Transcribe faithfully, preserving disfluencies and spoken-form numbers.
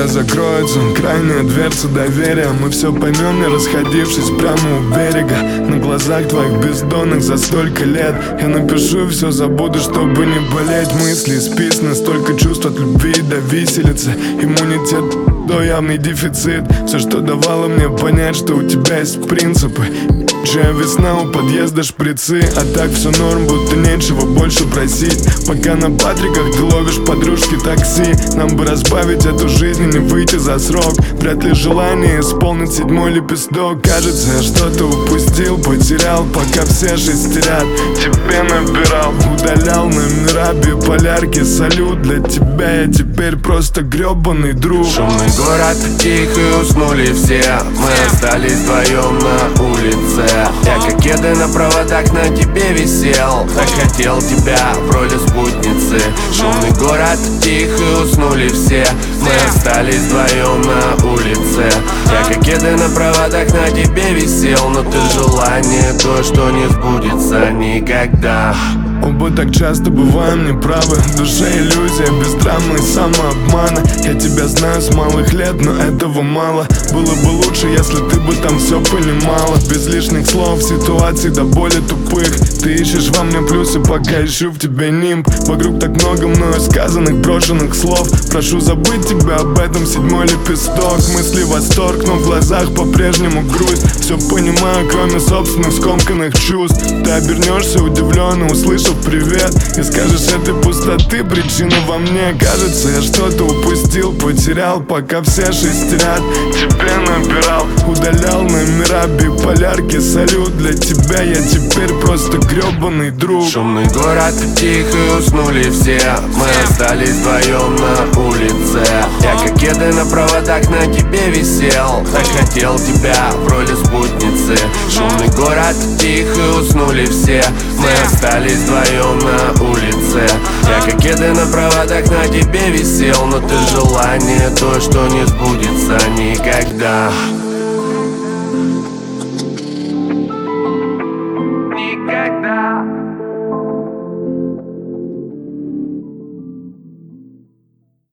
когда закроется крайняя дверца доверия, мы все поймем, не расходившись прямо у берега. На глазах твоих бездонных за столько лет я напишу, все забуду, чтобы не болеть. Мысли списаны, столько чувств от любви до виселицы. Иммунитет, то явный дефицит. Все, что давало мне понять, что у тебя есть принципы. Чья весна, у подъезда шприцы. А так все норм, будто нечего больше просить. Пока на Патриках ты ловишь подружки такси. Нам бы разбавить эту жизнь и не выйти за срок. Вряд ли желание исполнить седьмой лепесток. Кажется, я что-то упустил, потерял, пока все шестерят. Тебе набирал, удалял номера, биполярки. Салют для тебя, я теперь просто гребаный друг. Шумный город, тихо уснули все. Мы остались вдвоем на улице. Я как кеды на проводах на тебе висел. Так хотел тебя в роли спутницы. Шумный город, тихо уснули все. Мы остались вдвоем на улице. Я как кеды на проводах на тебе висел. Но ты желание, то, что не сбудется никогда. Оба так часто бываем неправы. В душе иллюзия, без драмы и самообмана. Я тебя знаю с малых лет, но этого мало. Было бы лучше, если ты бы там все понимала. Без лишних слов, ситуаций до боли тупых. Ты ищешь во мне плюсы, пока ищу в тебе нимб. Вокруг так много мною сказанных, брошенных слов. Прошу забыть тебя об этом, седьмой лепесток. Мысли восторг, но в глазах по-прежнему грусть. Все понимаю, кроме собственных скомканных чувств. Ты обернешься удивленно, услышав привет, и скажешь, этой пустоты причина во мне. Кажется, я что-то упустил, потерял, пока все шестерят. Тебе набирал, удалял номера, биполярки. Салют для тебя, я теперь просто гребаный друг. Шумный город, тихо уснули все. Мы остались вдвоем на улице. Я как кеды на проводах на тебе висел. Так хотел тебя в роли спутницы. Шумный город, тихо уснули все. Мы остались вдвоем на улице. Я как кеды на проводах на тебе висел. Но ты желание, то, что не сбудется никогда.